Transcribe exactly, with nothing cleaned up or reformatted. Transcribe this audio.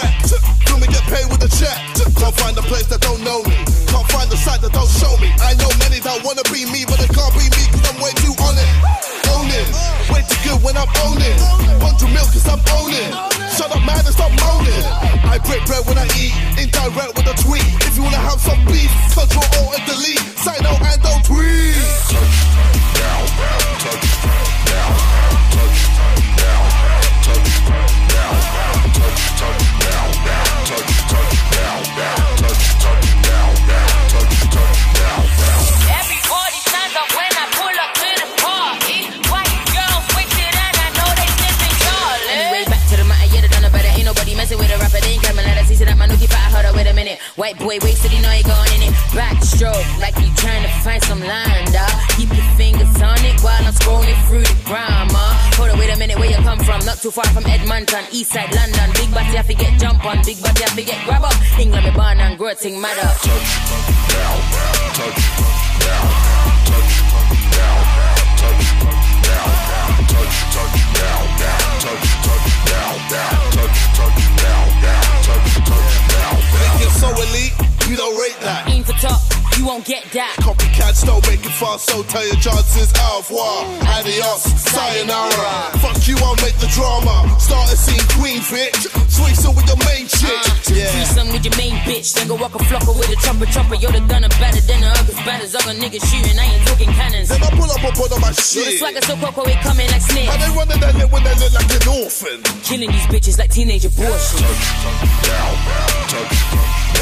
rep. Feel me get paid with a check. Can't find a place that don't know me. Can't find the side that don't show me. I know many that wanna be me, but they can't be me cause I'm way too on it. Own it. Way too good when I'm owning. Hundred mil cause I'm owning. Shut up man and stop moaning. I break bread when I eat. Indirect with a tweet. If you wanna have some beef, control alt and delete. Sign out and don't tweet. Touch down, touch down, touch down, touch down, touch touch down, touch touch down, touch touch down, touch touch down. Everybody stands up when I pull up to the party. White girls wicked and I know they sniffing Charlie. Anyway, back to the matter, yeah, they done about it. Ain't nobody messing with a rapper, they ain't coming. Let us see that man nookie fat. Hold up, wait a minute. White boy wasted, he know he going in it. Backstroke, like you trying to find some line, dawg. Keep your fingers on it while I'm scrolling through the grammar. Hold on, wait a minute, where you come from? Not too far from Edmonton, east side London. Big body, I forget jump on. Big body, I forget grab up. England, me born and grow, thing matter. Touch down, touch down, touch down, touch down, touch touch down, touch touch down, touch touch down, touch touch down. Think you're so elite, you don't rate that. Aim for top, you won't get that. Copycats don't make it fast, so tell your chances. Au revoir, adios, sayonara. Fuck you, I'll make the drama. Start a scene, queen bitch. Threesome with your main chick. Uh, yeah. Threesome with your main bitch. Then go walk a flocker with a chopper chopper. You're the gunner better than the others. Bad as other niggas shooting. I ain't talking cannons. Then I pull up and put on my Yo, the shit. swagger so coco, it coming like snakes. How they running that lip when they look like an orphan? Killing these bitches like teenage abortion. Touch, touch, down, touch,